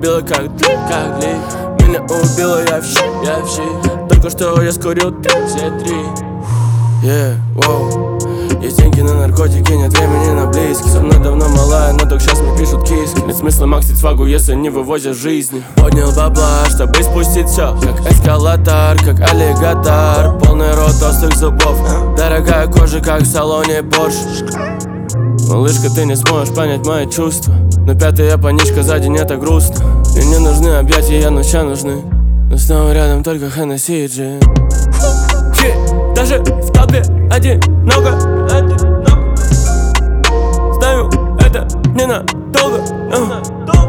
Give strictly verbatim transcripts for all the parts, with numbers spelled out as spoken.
убила как ты, как ли. Меня убила я в щи, я в щи. Только что я скурил три, все три. Yeah, wow. Есть деньги на наркотики, нет времени на близких. Со мной давно малая, но только сейчас мне пишут киски. Нет смысла максить свагу, если не вывозят жизни. Поднял бабла, чтобы спустить все, как эскалатор, как аллигатор. Полный рот острых зубов, дорогая кожа, как в салоне Porsche. Малышка, ты не сможешь понять мои чувства, но пятая паничка за день это грустно. Мне не нужны объятия, но ща нужны. Но снова рядом только Хеннесси и джин. Даже в толпе одиноко, одиноко. Знаю, это ненадолго, uh.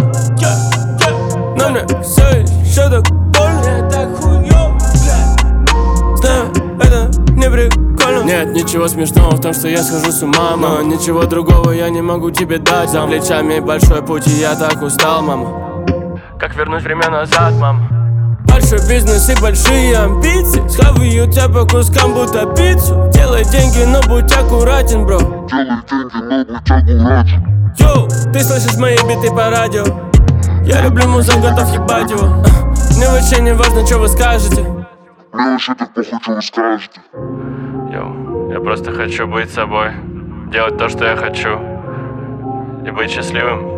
Но мне все еще так больно, так хуёво. Знаю, это не прикольно. Нет ничего смешного в том, что я схожу с ума, но ничего другого я не могу тебе дать. За плечами большой путь, и я так устал, мама. Как вернуть время назад, мама? Большой бизнес и большие амбиции. Схаваю тебя по кускам, будто пиццу. Делай деньги, но будь аккуратен, бро. Делай деньги, но будь аккуратен. Йоу, ты слышишь мои биты по радио. Я люблю музон, готов ебать его. Мне вообще не важно, что вы скажете. Мне вообще так похуй, что вы скажете. Йоу, я просто хочу быть собой, делать то, что я хочу, и быть счастливым.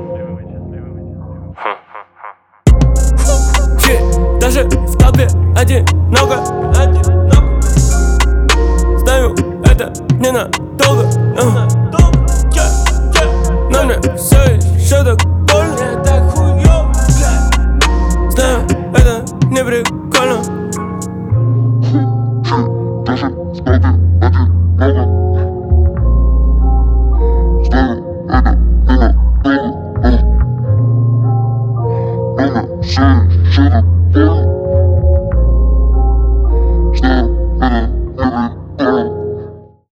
Даже в толпе одиноко, одиноко. Знаю, это ненадолго, uh. Но мне все еще так больно, так хуёво. Знаю, это не прикольно.